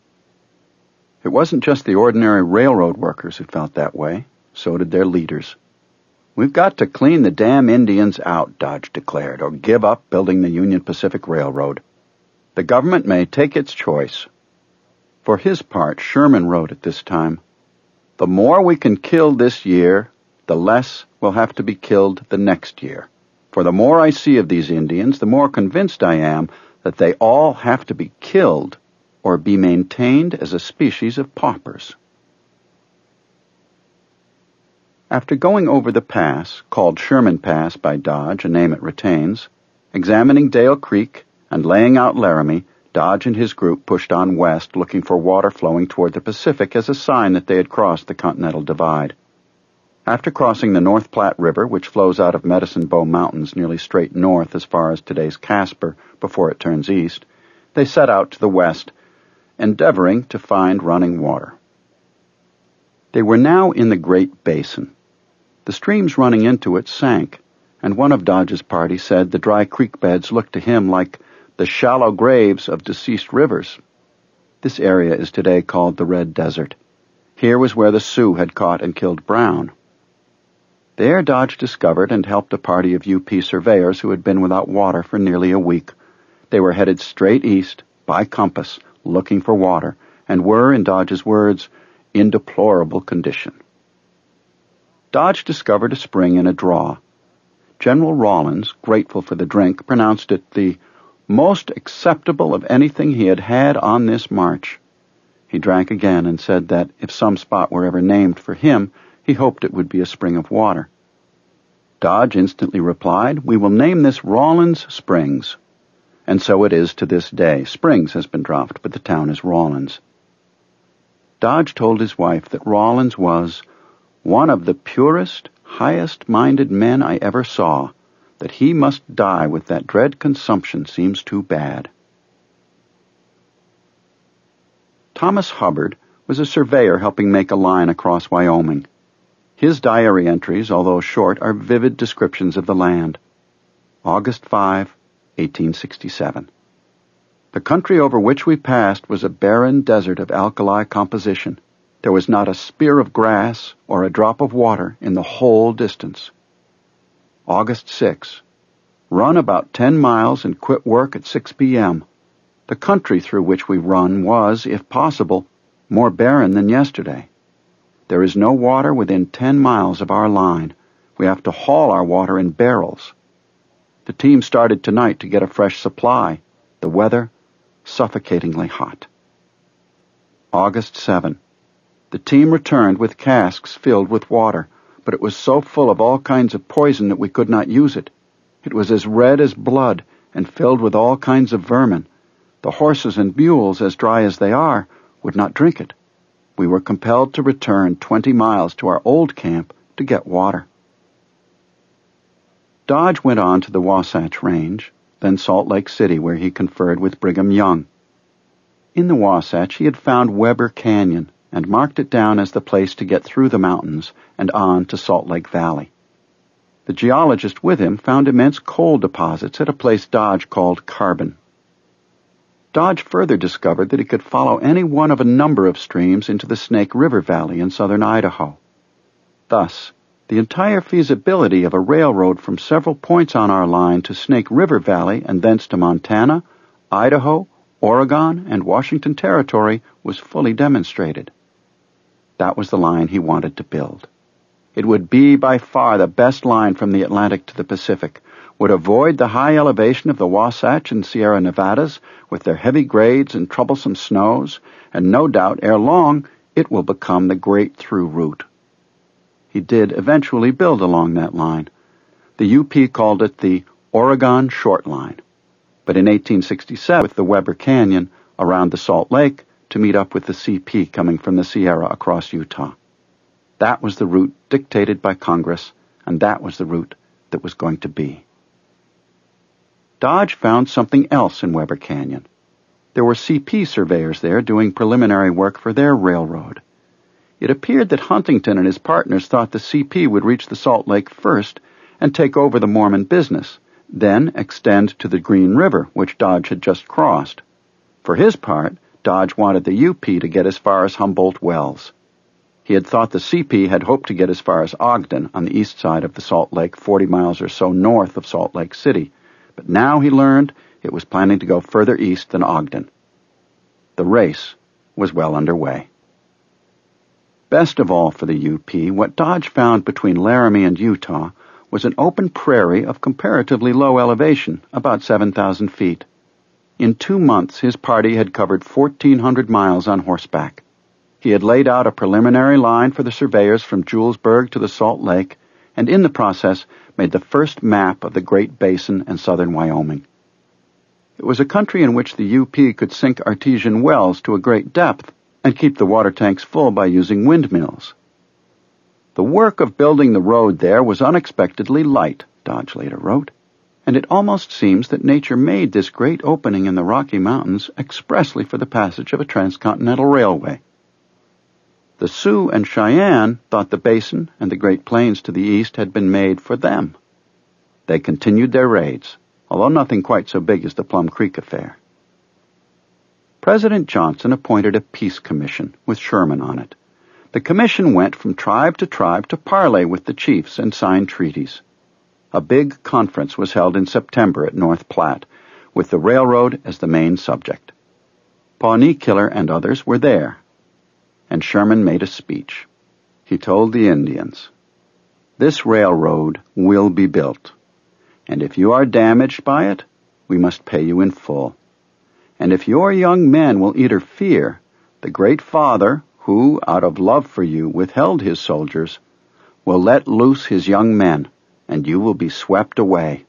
It wasn't just the ordinary railroad workers who felt that way. So did their leaders. We've got to clean the damn Indians out, Dodge declared, or give up building the Union Pacific Railroad. The government may take its choice. For his part, Sherman wrote at this time, "The more we can kill this year, the less will have to be killed the next year. For the more I see of these Indians, the more convinced I am that they all have to be killed or be maintained as a species of paupers." After going over the pass, called Sherman Pass by Dodge, a name it retains, examining Dale Creek, and laying out Laramie, Dodge and his group pushed on west, looking for water flowing toward the Pacific as a sign that they had crossed the Continental Divide. After crossing the North Platte River, which flows out of Medicine Bow Mountains nearly straight north as far as today's Casper before it turns east, they set out to the west, endeavoring to find running water. They were now in the Great Basin. The streams running into it sank, and one of Dodge's party said the dry creek beds looked to him like the shallow graves of deceased rivers. This area is today called the Red Desert. Here was where the Sioux had caught and killed Brown. There Dodge discovered and helped a party of UP surveyors who had been without water for nearly a week. They were headed straight east, by compass, looking for water, and were, in Dodge's words, in deplorable condition. Dodge discovered a spring in a draw. General Rawlins, grateful for the drink, pronounced it the most acceptable of anything he had had on this march. He drank again and said that if some spot were ever named for him, he hoped it would be a spring of water. Dodge instantly replied, "We will name this Rawlins Springs." And so it is to this day. Springs has been dropped, but the town is Rawlins. Dodge told his wife that Rawlins was one of the purest, highest-minded men I ever saw, that he must die with that dread consumption seems too bad. Thomas Hubbard was a surveyor helping make a line across Wyoming. His diary entries, although short, are vivid descriptions of the land. August 5, 1867. The country over which we passed was a barren desert of alkali composition. There was not a spear of grass or a drop of water in the whole distance. August 6. Run about 10 miles and quit work at 6 p.m. The country through which we run was, if possible, more barren than yesterday. There is no water within 10 miles of our line. We have to haul our water in barrels. The team started tonight to get a fresh supply. The weather, suffocatingly hot. August 7. The team returned with casks filled with water, but it was so full of all kinds of poison that we could not use it. It was as red as blood and filled with all kinds of vermin. The horses and mules, as dry as they are, would not drink it. We were compelled to return 20 miles to our old camp to get water. Dodge went on to the Wasatch Range, then Salt Lake City, where he conferred with Brigham Young. In the Wasatch he had found Weber Canyon and marked it down as the place to get through the mountains and on to Salt Lake Valley. The geologist with him found immense coal deposits at a place Dodge called Carbon. Dodge further discovered that he could follow any one of a number of streams into the Snake River Valley in southern Idaho. Thus, the entire feasibility of a railroad from several points on our line to Snake River Valley and thence to Montana, Idaho, Oregon, and Washington Territory was fully demonstrated. That was the line he wanted to build. It would be by far the best line from the Atlantic to the Pacific, would avoid the high elevation of the Wasatch and Sierra Nevadas with their heavy grades and troublesome snows, and no doubt ere long it will become the great through route. He did eventually build along that line. The UP called it the Oregon Short Line. But in 1867, with the Weber Canyon around the Salt Lake to meet up with the CP coming from the Sierra across Utah. That was the route dictated by Congress, and that was the route that was going to be. Dodge found something else in Weber Canyon. There were CP surveyors there doing preliminary work for their railroad. It appeared that Huntington and his partners thought the CP would reach the Salt Lake first and take over the Mormon business, then extend to the Green River, which Dodge had just crossed. For his part, Dodge wanted the UP to get as far as Humboldt Wells. He had thought the CP had hoped to get as far as Ogden on the east side of the Salt Lake, 40 miles or so north of Salt Lake City, but now he learned it was planning to go further east than Ogden. The race was well underway. Best of all for the UP, what Dodge found between Laramie and Utah was an open prairie of comparatively low elevation, about 7,000 feet. In 2 months, his party had covered 1,400 miles on horseback. He had laid out a preliminary line for the surveyors from Julesburg to the Salt Lake, and in the process made the first map of the Great Basin and southern Wyoming. It was a country in which the UP could sink artesian wells to a great depth and keep the water tanks full by using windmills. The work of building the road there was unexpectedly light, Dodge later wrote, and it almost seems that nature made this great opening in the Rocky Mountains expressly for the passage of a transcontinental railway. The Sioux and Cheyenne thought the basin and the Great Plains to the east had been made for them. They continued their raids, although nothing quite so big as the Plum Creek affair. President Johnson appointed a peace commission with Sherman on it. The commission went from tribe to parley with the chiefs and sign treaties. A big conference was held in September at North Platte, with the railroad as the main subject. Pawnee Killer and others were there, and Sherman made a speech. He told the Indians, "This railroad will be built, and if you are damaged by it, we must pay you in full. And if your young men will either fear the Great Father, who, out of love for you, withheld his soldiers, will let loose his young men, and you will be swept away."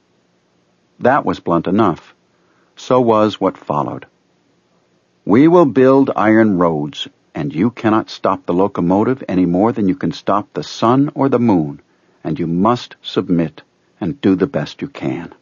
That was blunt enough. So was what followed. "We will build iron roads, and you cannot stop the locomotive any more than you can stop the sun or the moon, and you must submit and do the best you can."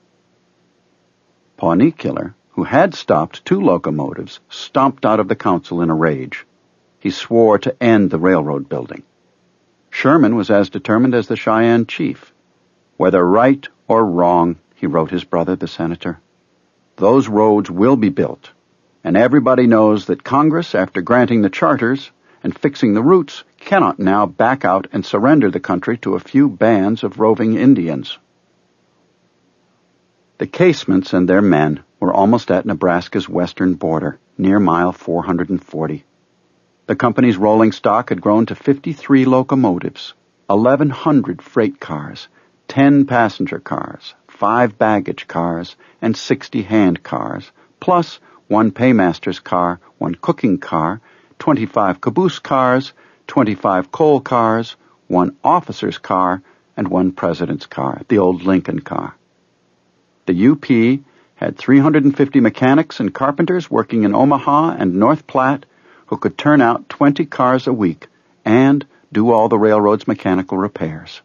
Pawnee Killer, who had stopped 2 locomotives, stomped out of the council in a rage. He swore to end the railroad building. Sherman was as determined as the Cheyenne chief. "Whether right or wrong," he wrote his brother, the senator, "those roads will be built. And everybody knows that Congress, after granting the charters and fixing the routes, cannot now back out and surrender the country to a few bands of roving Indians." The Casements and their men were almost at Nebraska's western border, near mile 440. The company's rolling stock had grown to 53 locomotives, 1,100 freight cars, 10 passenger cars, 5 baggage cars, and 60 hand cars, plus 1 paymaster's car, 1 cooking car, 25 caboose cars, 25 coal cars, 1 officer's car, and 1 president's car, the old Lincoln car. The UP had 350 mechanics and carpenters working in Omaha and North Platte who could turn out 20 cars a week and do all the railroad's mechanical repairs.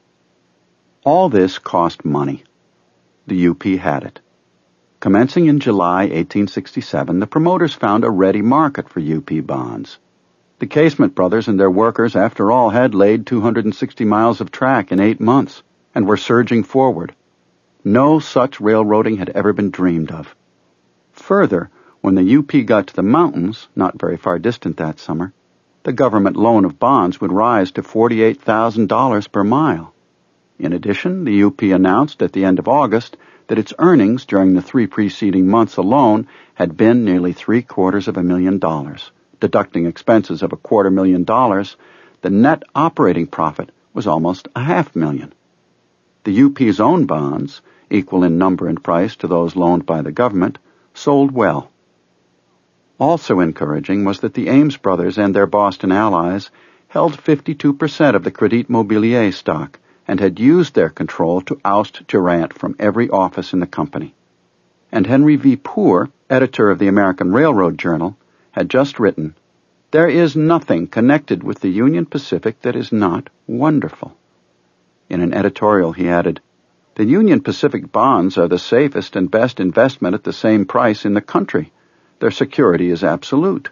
All this cost money. The UP had it. Commencing in July 1867, the promoters found a ready market for UP bonds. The Casement brothers and their workers, after all, had laid 260 miles of track in 8 months and were surging forward. No such railroading had ever been dreamed of. Further, when the UP got to the mountains, not very far distant that summer, the government loan of bonds would rise to $48,000 per mile. In addition, the UP announced at the end of August that its earnings during the 3 preceding months alone had been nearly $750,000. Deducting expenses of $250,000, the net operating profit was almost $500,000. The UP's own bonds, equal in number and price to those loaned by the government, sold well. Also encouraging was that the Ames brothers and their Boston allies held 52% of the Credit Mobilier stock and had used their control to oust Durant from every office in the company. And Henry V. Poor, editor of the American Railroad Journal, had just written, "There is nothing connected with the Union Pacific that is not wonderful." In an editorial he added, "The Union Pacific bonds are the safest and best investment at the same price in the country. Their security is absolute."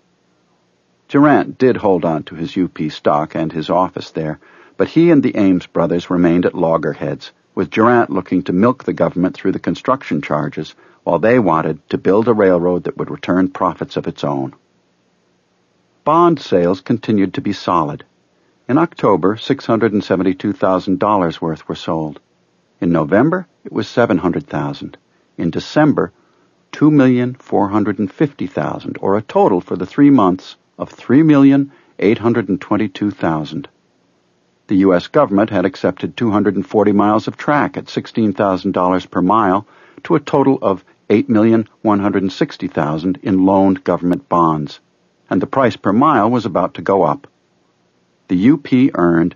Durant did hold on to his UP stock and his office there, but he and the Ames brothers remained at loggerheads, with Durant looking to milk the government through the construction charges, while they wanted to build a railroad that would return profits of its own. Bond sales continued to be solid. In October, $672,000 worth were sold. In November, it was $700,000. In December, $2,450,000, or a total for the 3 months of $3,822,000. The U.S. government had accepted 240 miles of track at $16,000 per mile to a total of $8,160,000 in loaned government bonds, and the price per mile was about to go up. The UP earned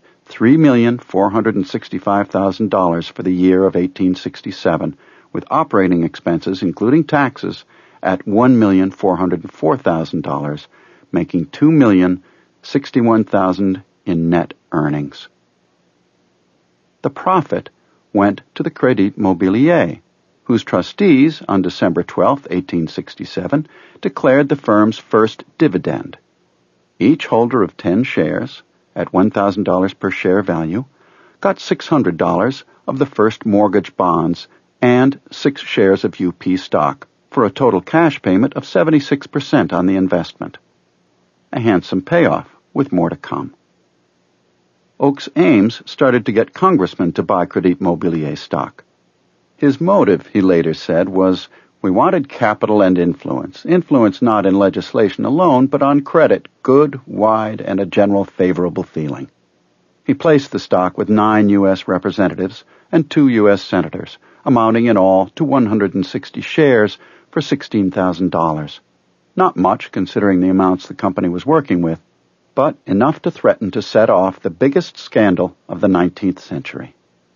$3,465,000 for the year of 1867, with operating expenses, including taxes, at $1,404,000, making $2,061,000 in net earnings. The profit went to the Crédit Mobilier, whose trustees, on December 12, 1867, declared the firm's first dividend. Each holder of 10 shares, at $1,000 per share value, got $600 of the first mortgage bonds and 6 shares of UP stock, for a total cash payment of 76% on the investment. A handsome payoff, with more to come. Oakes Ames started to get congressmen to buy Crédit Mobilier stock. His motive, he later said, was, "We wanted capital and influence. Influence not in legislation alone, but on credit, good, wide, and a general favorable feeling." He placed the stock with 9 U.S. representatives and 2 U.S. senators, amounting in all to 160 shares for $16,000. Not much, considering the amounts the company was working with, but enough to threaten to set off the biggest scandal of the 19th century.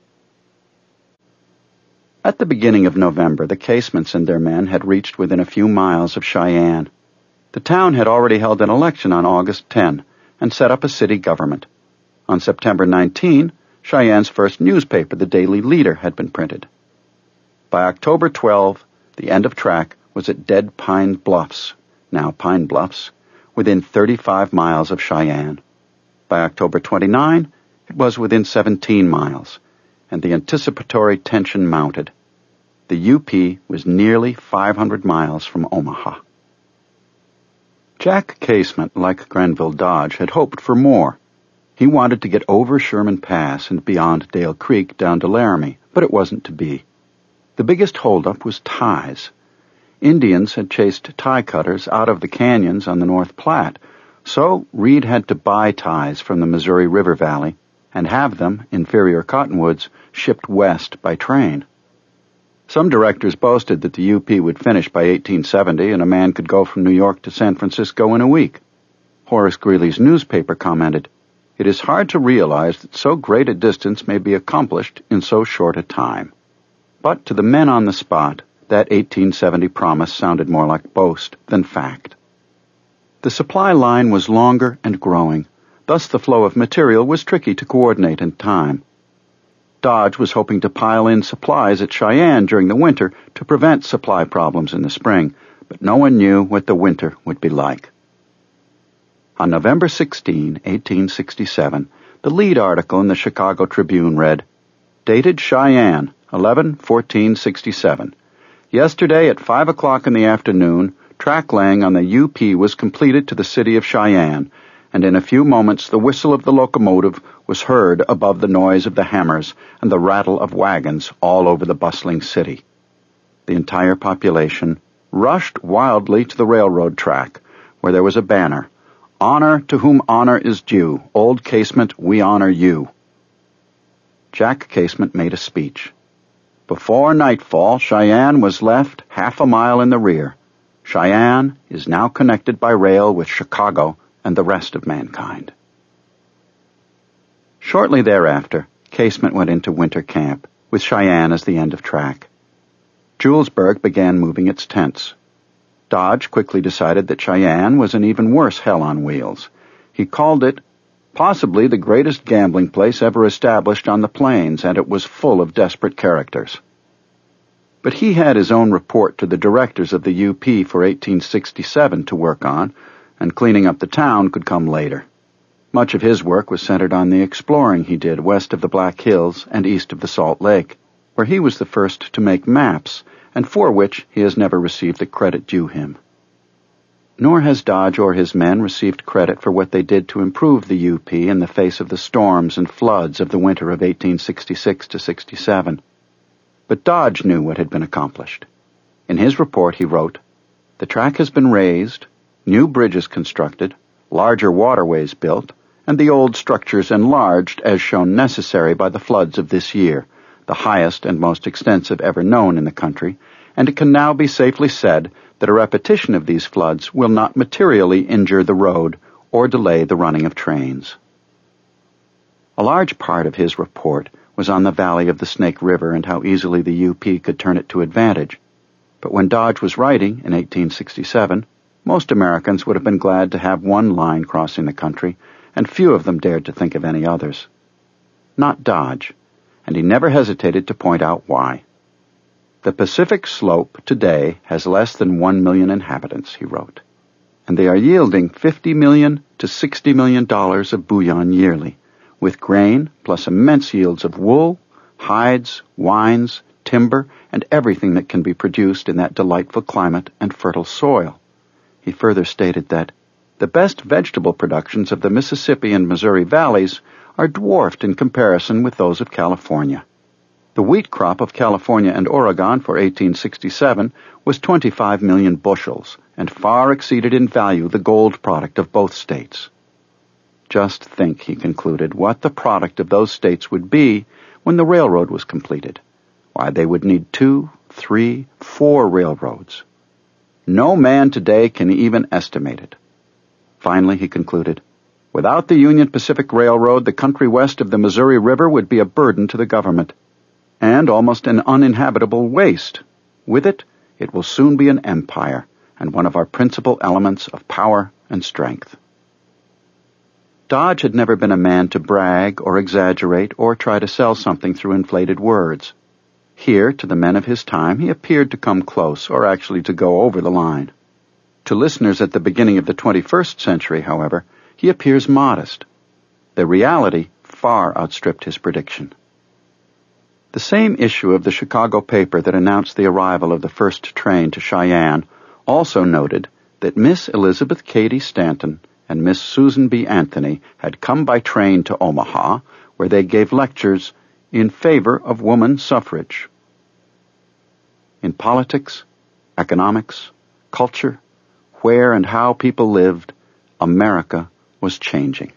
At the beginning of November, the Casements and their men had reached within a few miles of Cheyenne. The town had already held an election on August 10 and set up a city government. On September 19, Cheyenne's first newspaper, the Daily Leader, had been printed. By October 12, the end of track was at Dead Pine Bluffs, now Pine Bluffs, within 35 miles of Cheyenne. By October 29, it was within 17 miles, and the anticipatory tension mounted. The UP was nearly 500 miles from Omaha. Jack Casement, like Grenville Dodge, had hoped for more. He wanted to get over Sherman Pass and beyond Dale Creek down to Laramie, but it wasn't to be. The biggest holdup was ties. Indians had chased tie cutters out of the canyons on the North Platte, so Reed had to buy ties from the Missouri River Valley and have them, inferior cottonwoods, shipped west by train. Some directors boasted that the UP would finish by 1870 and a man could go from New York to San Francisco in a week. Horace Greeley's newspaper commented, "It is hard to realize that so great a distance may be accomplished in so short a time." But to the men on the spot, that 1870 promise sounded more like boast than fact. The supply line was longer and growing, thus the flow of material was tricky to coordinate in time. Dodge was hoping to pile in supplies at Cheyenne during the winter to prevent supply problems in the spring, but no one knew what the winter would be like. On November 16, 1867, the lead article in the Chicago Tribune read, "Dated Cheyenne, 11/14/67. Yesterday at 5 o'clock in the afternoon, track laying on the UP was completed to the city of Cheyenne, and in a few moments the whistle of the locomotive was heard above the noise of the hammers and the rattle of wagons all over the bustling city. The entire population rushed wildly to the railroad track, where there was a banner, 'Honor to whom honor is due. Old Casement, we honor you.' Jack Casement made a speech. Before nightfall, Cheyenne was left half a mile in the rear. Cheyenne is now connected by rail with Chicago and the rest of mankind." Shortly thereafter, Casement went into winter camp, with Cheyenne as the end of track. Julesburg began moving its tents. Dodge quickly decided that Cheyenne was an even worse hell on wheels. He called it possibly the greatest gambling place ever established on the plains, and it was full of desperate characters. But he had his own report to the directors of the UP for 1867 to work on, and cleaning up the town could come later. Much of his work was centered on the exploring he did west of the Black Hills and east of the Salt Lake, where he was the first to make maps, and for which he has never received the credit due him. Nor has Dodge or his men received credit for what they did to improve the UP in the face of the storms and floods of the winter of 1866 to 67. But Dodge knew what had been accomplished. In his report, he wrote, "The track has been raised, new bridges constructed, larger waterways built, and the old structures enlarged as shown necessary by the floods of this year, the highest and most extensive ever known in the country, and it can now be safely said that a repetition of these floods will not materially injure the road or delay the running of trains." A large part of his report was on the valley of the Snake River and how easily the UP could turn it to advantage. But when Dodge was writing in 1867, most Americans would have been glad to have one line crossing the country, and few of them dared to think of any others. Not Dodge, and he never hesitated to point out why. "The Pacific Slope today has less than 1 million inhabitants," he wrote, "and they are yielding $50 million to $60 million of bullion yearly, with grain plus immense yields of wool, hides, wines, timber, and everything that can be produced in that delightful climate and fertile soil." He further stated that the best vegetable productions of the Mississippi and Missouri valleys are dwarfed in comparison with those of California. The wheat crop of California and Oregon for 1867 was 25 million bushels, and far exceeded in value the gold product of both states. Just think, he concluded, what the product of those states would be when the railroad was completed. Why, they would need 2, 3, 4 railroads. No man today can even estimate it. Finally, he concluded, without the Union Pacific Railroad, the country west of the Missouri River would be a burden to the government, and almost an uninhabitable waste. With it, it will soon be an empire, and one of our principal elements of power and strength. Dodge had never been a man to brag or exaggerate or try to sell something through inflated words. Here, to the men of his time, he appeared to come close, or actually to go over the line. To listeners at the beginning of the 21st century, however, he appears modest. The reality far outstripped his prediction. The same issue of the Chicago paper that announced the arrival of the first train to Cheyenne also noted that Miss Elizabeth Cady Stanton and Miss Susan B. Anthony had come by train to Omaha, where they gave lectures in favor of woman suffrage. In politics, economics, culture, where and how people lived, America was changing.